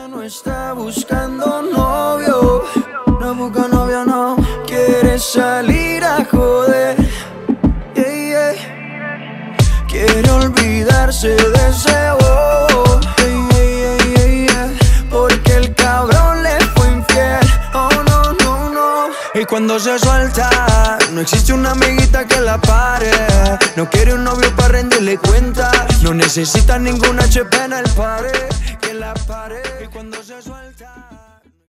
no está buscando novio, no busca novio, no quiere salir a joder, yeah, yeah. Quiere olvidarse de ese bobo, porque el cabrón le fue infiel. Oh no, no, no. Y cuando se suelta, no existe una amiguita que la pare. No quiere un novio para rendirle cuenta. No necesita ninguna HP en el pared que la pare. Y cuando se suelta